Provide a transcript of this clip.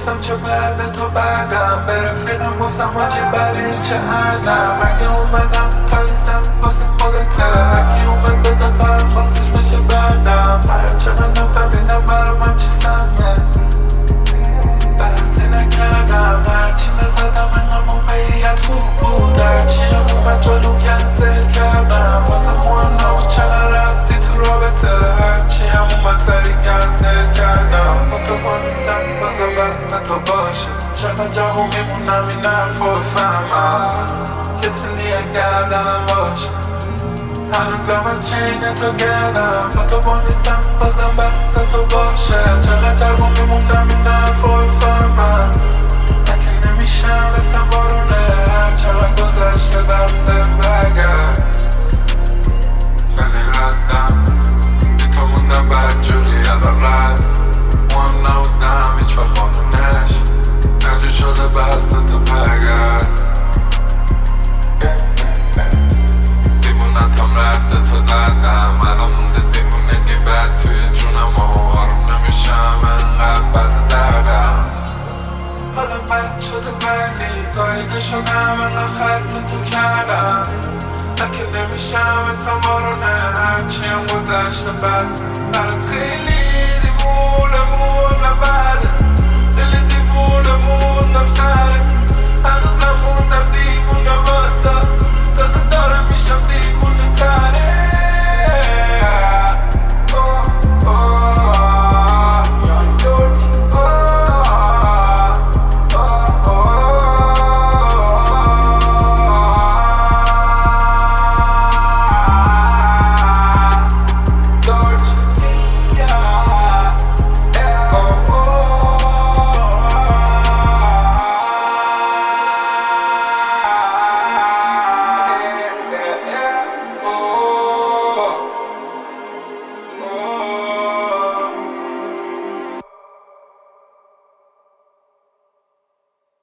گفتم چه بعد تو بعدم، به رفیقم گفتم حاجی برای چه حلم. اگه اومدم تا این سمت واسه خودته، هرکی اومد به تو تا خواستش بشه بعدم. هر چقدر نفهمیدم برام هم چی سمه، بحثی نکردم. هرچی نزدم انقدر موقعیت خوب بود، هرچی هم اومد جلوم کنسل کردم. واسه مهم نبود چقدر رفتی تو رابطه، هرچی هم اومد سری کنسل کردم. با تو با نیستم بازم بحث تو باشه، چقدر جواب میمونم این حرف رو بفهمم. کسی نیه کردنم باشه، هنوزم از چین تو گردم. با تو با نیستم بازم بحث تو باشه، چقدر جواب میمونم این حرف رو بفهمم. اگه نمیشم رسم بارونه، هر چقدر گذشته بسته برگرد. خیلی ردم بی تو موندم بدجوری الان رد، مهم نبودم هیچ وقت خانونش، نجور شده بسته تو برگرد. دیوونتم رد تو زدم، الان مونده دیوونگی بد توی جونم و آروم نمیشم انقدر بد دردم. حالا بد شده ولی گایده شدم انقدر خط تو کردم. اگه نمیشم مثل بارونه، هرچی هم گذشته بس برات خیلی